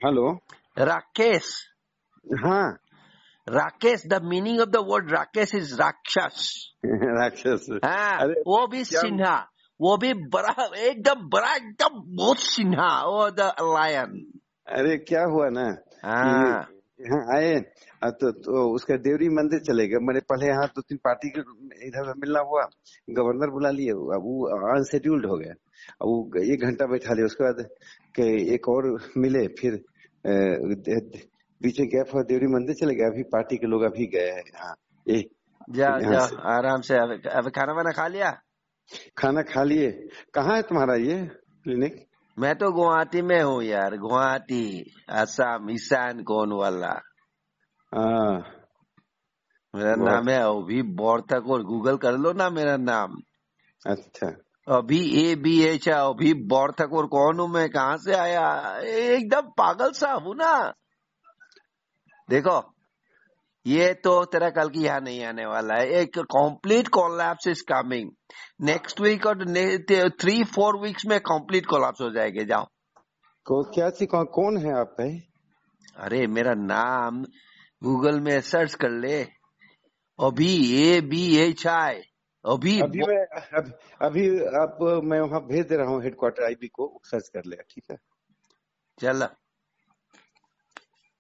Hello Rakesh, हाँ Rakesh, the meaning of the word Rakesh is rakshas. Rakshas. हाँ, अरे वो भी क्या, सिन्हा, वो भी बड़ा, एकदम बहुत सिन्हा, वो द लायन। अरे क्या हुआ ना कि हाँ यहाँ आए तो उसका देवरी मंदिर चले गए। मैंने पहले यहाँ 2-3 पार्टी के इधर मिलना हुआ, गवर्नर बुला लिए, अब वो अनशेड्यूल्ड हो गया। अब वो 1 घंटा बैठा लिया, उसके बाद के एक और मिले, फिर बीच में गैप हुआ, देवरी मंदिर चले गए। अभी पार्टी के लोग अभी गए हैं यहाँ, ये जाओ यहाँ जाओ से आराम से। अब खाना वाना खा लिया? खाना खा लिए। कहाँ है तुम्हारा ये क्लिनिक? मैं तो गुवाहाटी में हूँ यार, गुवाहाटी, असम, ईशान कोन वाला। हाँ मेरा बहुत नाम है अभी बॉर्थक, और गूगल कर लो ना मेरा नाम, अच्छा। अभी ABH है, अभी बॉर्थक। और कौन हूँ मैं, कहाँ से आया, एकदम पागल सा हूँ ना। देखो, ये तो तेरा कल की यहाँ नहीं आने वाला है। एक complete collapse is coming next week, और 3-4 वीक्स में कंप्लीट कोलैप्स हो जाएंगे। जाओ। क्या चीज, कौन है आप भाई? अरे मेरा नाम गूगल में सर्च कर ले, अभी ABHI, अभी अभी मैं अभी आप मैं वहाँ भेज दे रहा हूँ हेडक्वार्टर आईबी को, सर्च कर ले, ठीक है? चल।